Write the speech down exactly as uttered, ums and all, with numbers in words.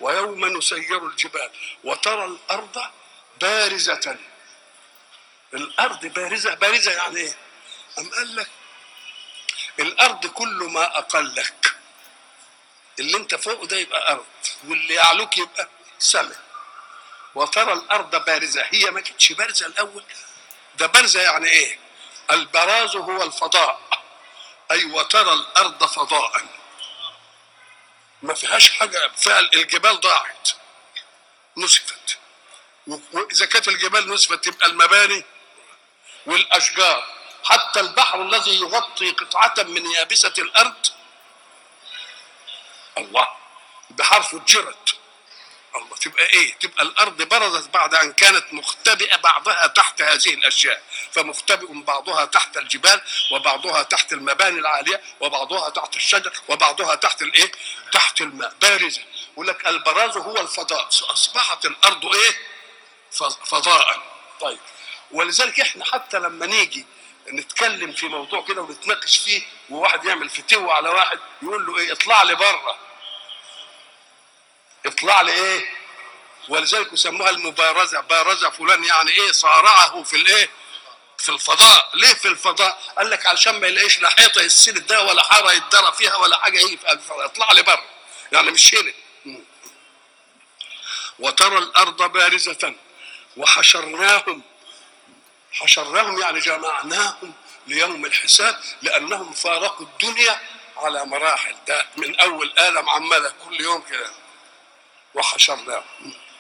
ويوم نسير الجبال وترى الأرض بارزة. الأرض بارزة، بارزة يعني إيه؟ أم قال لك الأرض كل ما أقلك، اللي أنت فوقه ده يبقى أرض، واللي يعلوك يبقى سماء. وترى الأرض بارزة، هي ما كانتش بارزة الأول، ده بارزة يعني إيه؟ البراز هو الفضاء، أي وترى الأرض فضاء ما فيهاش حاجة، فيها الجبال ضاعت نسفت، وإذا كانت الجبال نسفت تبقى المباني والأشجار، حتى البحر الذي يغطي قطعة من يابسة الأرض الله بحرف الجرد الله، تبقى ايه؟ تبقى الارض برزت بعد ان كانت مختبئه بعضها تحت هذه الاشياء، فمختبئ بعضها تحت الجبال وبعضها تحت المباني العاليه وبعضها تحت الشجر وبعضها تحت الايه؟ تحت الماء، بارزه. يقول لك البراز هو الفضاء، اصبحت الارض ايه؟ فضاء. طيب، ولذلك احنا حتى لما نيجي نتكلم في موضوع كده ونتناقش فيه وواحد يعمل فتوى على واحد يقول له ايه؟ اطلع لي بره، اطلع لي ايه؟ ولذلك يسموها المبارزه، بارزه فلان يعني ايه؟ صارعه في الايه؟ في الفضاء. ليه في الفضاء؟ قال لك علشان ما يلاقيش لا حيطه يسند ده ولا حاره يتدرى فيها ولا حاجه، يجي في الفضاء اطلع لي بره، يعني مش هنا. وترى الارض بارزه وحشرناهم، حشرناهم يعني جمعناهم ليوم الحساب، لانهم فارقوا الدنيا على مراحل، ده من اول ادم عماله كل يوم كده. وحشرناهم